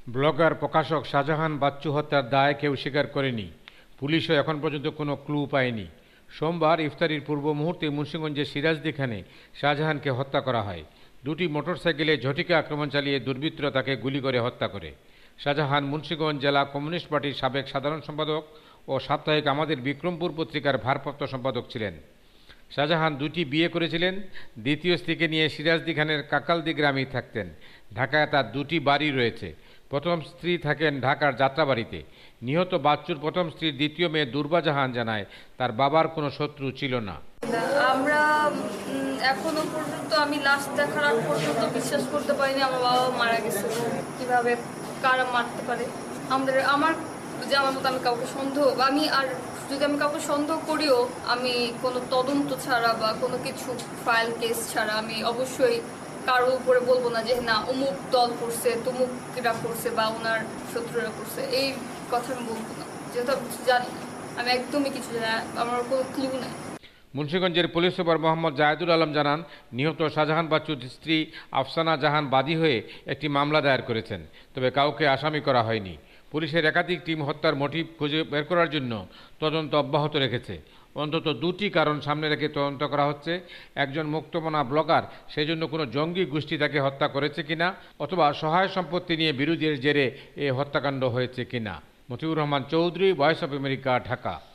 Blogger প্রকাশক শাহজাহান বাচ্চু হত্যার দায় কেউ স্বীকার করেনি। পুলিশও এখন পর্যন্ত কোনো ক্লু পায়নি। সোমবার ইফতারির পূর্ব মুহূর্তে মুন্সিগঞ্জের সিরাজদিখানে শাহজাহানকে হত্যা করা হয়। দুটি মোটরসাইকেলে ঝটিকা আক্রমণ চালিয়ে দুর্বৃত্তরা তাকে গুলি করে হত্যা করে। শাহজাহান মুন্সিগঞ্জ জেলা কমিউনিস্ট পার্টির সাবেক সাধারণ সম্পাদক ও সাপ্তাহিক আমাদের বিক্রমপুর পত্রিকার ভারপ্রাপ্ত সম্পাদক ছিলেন। শাহজাহান দুটি বিয়ে করেছিলেন। দ্বিতীয় স্ত্রীকে নিয়ে সিরাজদিখানের কাকালদি গ্রামেই থাকতেন। ঢাকায় তার দুটি বাড়ি রয়েছে। প্রথম স্ত্রী থাকেন ঢাকার যাত্রাবাড়িতে। নিহত বাচ্চুর প্রথম স্ত্রীর দ্বিতীয় মেয়ে দুর্বা জাহান জানায় তার বাবার কোনো শত্রু ছিল না। আমরা এখনো পর্যন্ত আমি লাশ দেখার আগ পর্যন্ত বিশ্বাস করতে পারিনি আমার বাবা মারা গেছে। কিভাবে কারা মারতে পারে আমার মতো আমি কাউকে সন্দেহ যদি আমি কাউকে সন্দেহ করিও আমি কোনো তদন্ত ছাড়া বা কোনো কিছু ফাইল কেস ছাড়া আমি অবশ্যই কারোর উপরে বলবো না যে না অমুক দল করছে তমুকরা করছে বা ওনার শত্রুরা করছে, এই কথা আমি বলবো না, যেহেতু আমি কিছু জানি না। আমি একদমই কিছু জানি না, আমার কোনো ক্লু নেই। মুন্সিগঞ্জের পুলিশ সুপার মোহাম্মদ জায়েদুল আলম জানান, নিহত শাহজাহান বাচ্চুর স্ত্রী আফসানা জাহান বাদী হয়ে একটি মামলা দায়ের করেছেন, তবে কাউকে আসামি করা হয়নি। পুলিশের একাধিক টিম হত্যার মোটিভ খুঁজে বের করার জন্য তদন্ত অব্যাহত রেখেছে। অন্তত দুটি কারণ সামনে রেখে তদন্ত করা হচ্ছে। একজন মুক্তমনা ব্লগার, সেজন্য কোনো জঙ্গি গোষ্ঠী তাকে হত্যা করেছে কিনা, অথবা সহায় সম্পত্তি নিয়ে বিরোধীর জেরে এ হত্যাকাণ্ড হয়েছে কিনা। Motiur Rahman Chowdhury, voice of America, Dhaka.